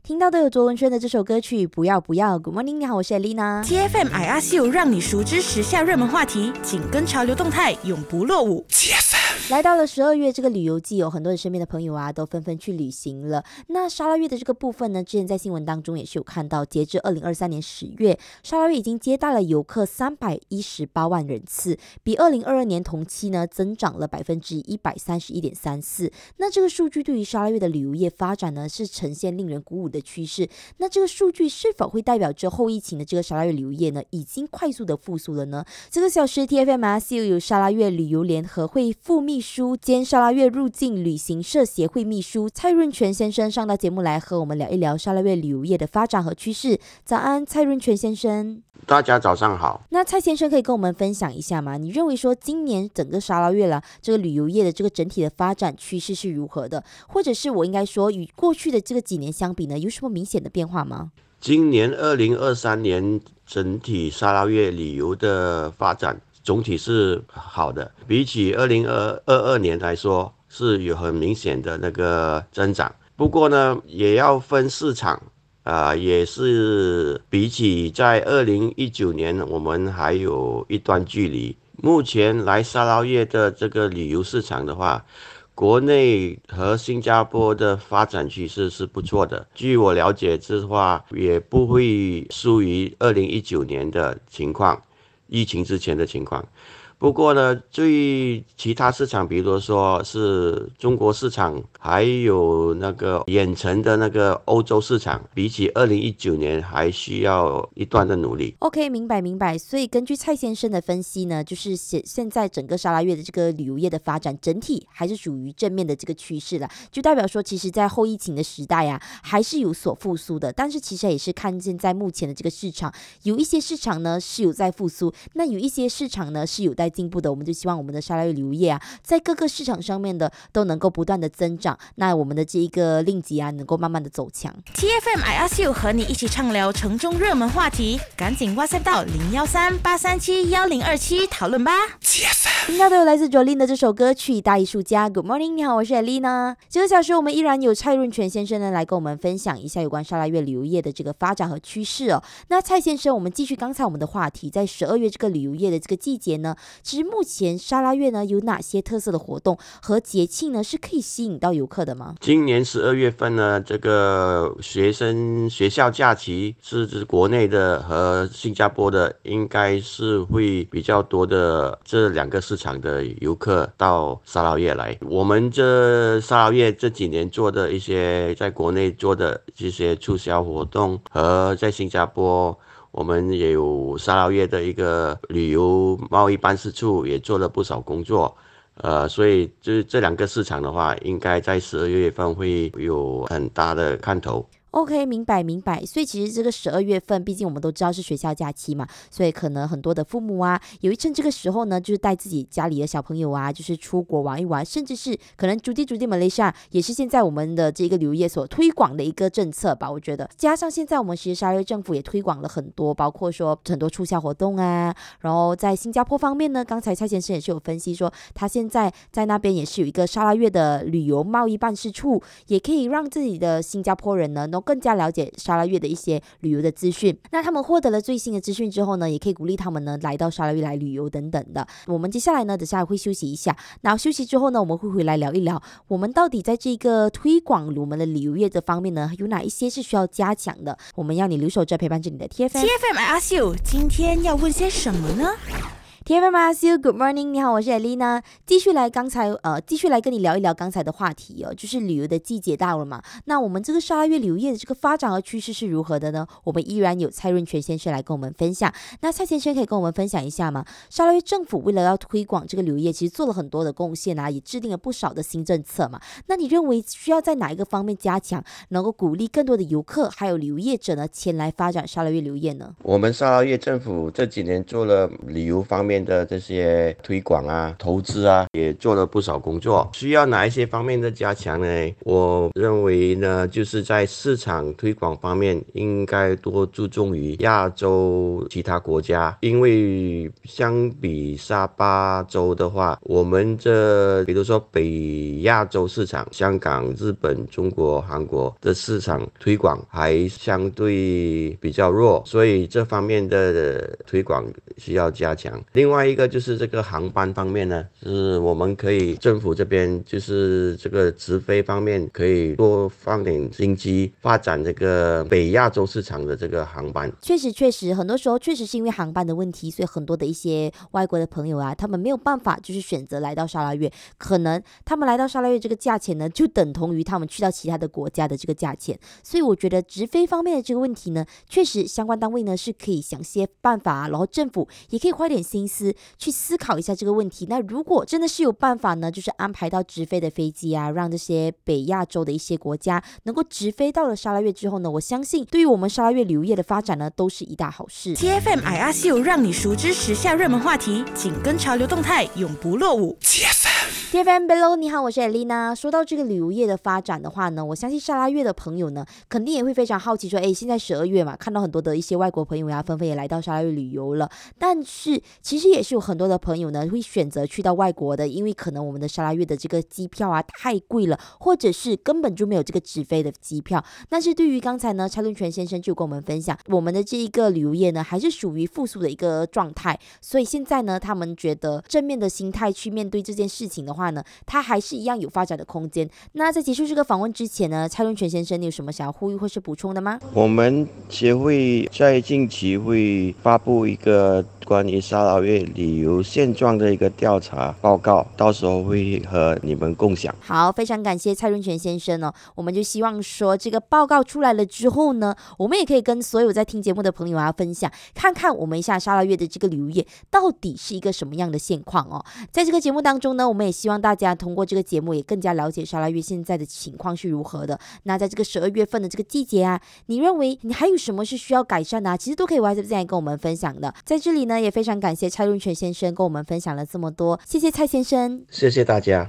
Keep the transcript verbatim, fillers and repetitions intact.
听到的有卓文萱的这首歌曲不要不要。 Good morning， 你好，我是 Elena。 T F M I Ask You 让你熟知时下热门话题，紧跟潮流动态，永不落伍。 T F M 来到了十二月这个旅游季，有很多人身边的朋友啊都纷纷去旅行了。那沙拉越的这个部分呢，之前在新闻当中也是有看到，截至二零二三年十月，沙拉越已经接待了游客三百一十八万人次，比二零二二年同期呢增长了百分之一百三十一点三四。那这个数据对于沙拉越的旅游业发展呢是呈现令人鼓舞的趋势。那这个数据是否会代表着后疫情的这个沙拉越旅游业呢已经快速的复苏了呢？这个小时 T F M I Ask You 有沙拉越旅游联合会副秘书兼沙拉越入境旅行社协会秘书蔡润全先生上到节目来和我们聊一聊沙拉越旅游业的发展和趋势。早安，蔡润全先生。 大家早上好。 那蔡先生可以跟我们分享一下吗？你认为说今年整个沙拉越啦这个旅游业的这个整体的发展趋势是如何的，或者是我应该说与过去的这个几年相比呢，有什么明显的变化吗？ 今年二零二三年整体沙拉越旅游的发展总体是好的，比起二零二二年来说是有很明显的那个增长。不过呢，也要分市场。呃，也是比起在二零一九年我们还有一段距离。目前来沙拉越的这个旅游市场的话，国内和新加坡的发展趋势是不错的，据我了解的话也不会输于二零一九年的情况，疫情之前的情况。不过呢，对于其他市场，比如说是中国市场，还有那个远程的那个欧洲市场，比起二零一九年还需要一段的努力。 OK， 明白明白。所以根据蔡先生的分析呢，就是现在整个沙拉越的这个旅游业的发展整体还是属于正面的这个趋势了，就代表说其实在后疫情的时代啊还是有所复苏的。但是其实也是看见在目前的这个市场，有一些市场呢是有在复苏，那有一些市场呢是有在进步的。我们就希望我们的沙拉越旅游业啊在各个市场上面的都能够不断的增长，那我们的这一个令吉啊能够慢慢的走强。 T F M I Ask You 和你一起畅聊城中热门话题，赶紧 WhatsApp 到零一三八三七一零二七讨论吧。 T F M 听到的有来自 Jolin 的这首歌曲《大艺术家》。 Good morning， 你好，我是 Elena。 这个小时我们依然有蔡润全先生呢来跟我们分享一下有关沙拉越旅游业的这个发展和趋势哦。那蔡先生，我们继续刚才我们的话题，在十二月这个旅游业的这个季节呢，其实目前沙拉越呢有哪些特色的活动和节庆呢是可以吸引到游客的吗？ 今年十二月份呢，这个学生学校假期是指国内的和新加坡的，应该是会比较多的这两个市场的游客到沙拉越来。我们这沙拉越这几年做的一些在国内做的这些促销活动，和在新加坡我们也有沙拉越的一个旅游贸易办事处也做了不少工作，呃，所以这这两个市场的话，应该在十二月份会有很大的看头。 OK， 明白明白。所以其实这个十二月份，毕竟我们都知道是学校假期嘛，所以可能很多的父母啊，也会趁这个时候呢，就是带自己家里的小朋友啊，就是出国玩一玩，甚至是可能逐地逐地马来西亚也是现在我们的这个旅游业所推广的一个政策吧，我觉得。加上现在我们其实沙拉越政府也推广了很多，包括说很多促销活动啊，然后在新加坡方面呢，刚才蔡先生也是有分析说，他现在在那边也是有一个沙拉越的旅游贸易办事处，也可以让自己的新加坡人呢更加了解沙拉越的一些旅游的资讯。那他们获得了最新的资讯之后呢，也可以鼓励他们呢来到沙拉越来旅游等等的。我们接下来呢，等下会休息一下，然后休息之后呢，我们会回来聊一聊，我们到底在这个推广我们的旅游业的方面呢，有哪一些是需要加强的？我们要你留守着陪伴着你的 T F M。 T F M I Ask You 今天要问些什么呢 ？T F M I Ask You Good morning， 你好，我是 Elena。继续来刚才呃，继续来跟你聊一聊刚才的话题哦，就是旅游的季节到了嘛。那我们这个沙拉越旅游业的这个发展和趋势是如何的呢？我们依然有蔡润全先生来跟我们分享。那蔡先生可以跟我们分享一下吗？沙拉越政府为了要推广这个旅游业，其实做了很多的贡献啊，也制定了不少的新政策嘛。那你认为需要在哪一个方面加强，能够鼓励更多的游客还有旅游业者呢前来发展沙拉越旅游业呢？ 我们沙拉越政府这几年做了旅游方面面的这些推广啊、投资啊，也做了不少工作。需要哪一些方面的加强呢？我认为呢，就是在市场推广方面应该多注重于亚洲其他国家，因为相比沙巴州的话，我们这比如说北亚洲市场，香港、日本、中国、韩国的市场推广还相对比较弱，所以这方面的推广需要加强。另外一个就是这个航班方面呢，是我们可以政府这边就是这个直飞方面可以多放点心机，发展这个北亚洲市场的这个航班。 确实确实很多时候确实是因为航班的问题，所以很多的一些外国的朋友啊，他们没有办法就是选择来到沙拉越，可能他们来到沙拉越这个价钱呢，就等同于他们去到其他的国家的这个价钱。所以我觉得直飞方面的这个问题呢，确实相关单位呢是可以想些办法，然后政府也可以花点心思去思考一下这个问题。那如果真的是有办法呢，就是安排到直飞的飞机啊，让这些北亚洲的一些国家能够直飞到了沙拉越之后呢，我相信对于我们沙拉越旅游业的发展呢，都是一大好事。 T F M I R C 让你熟知时下热门话题，紧跟潮流动态，永不落伍。 T F T F M Bello， 你好，我是 Elena。 说到这个旅游业的发展的话呢，我相信沙拉越的朋友呢肯定也会非常好奇说，诶，现在十二月嘛，看到很多的一些外国朋友呀纷纷也来到沙拉越旅游了，但是其实也是有很多的朋友呢会选择去到外国的，因为可能我们的沙拉越的这个机票啊太贵了，或者是根本就没有这个直飞的机票。但是对于刚才呢蔡论全先生就跟我们分享，我们的这一个旅游业呢还是属于复苏的一个状态，所以现在呢他们觉得正面的心态去面对这件事情的话呢，它还是一样有发展的空间。那在结束这个访问之前呢，蔡论全先生你有什么想要呼吁或是补充的吗？ 我们协会在近期会发布一个关于沙拉越旅游现状的一个调查报告，到时候会和你们共享。 好，非常感谢蔡论全先生哦。我们就希望说这个报告出来了之后呢，我们也可以跟所有在听节目的朋友啊分享，看看我们一下沙拉越的这个旅游业到底是一个什么样的现况哦。在这个节目当中呢，我们也希望大家通过这个节目也更加了解沙拉越现在的情况是如何的。那在这个十二月份的这个季节啊，你认为你还有什么是需要改善的啊？其实都可以 WhatsApp 进来跟我们分享的。在这里呢，也非常感谢蔡论全先生跟我们分享了这么多，谢谢蔡先生， 谢谢大家。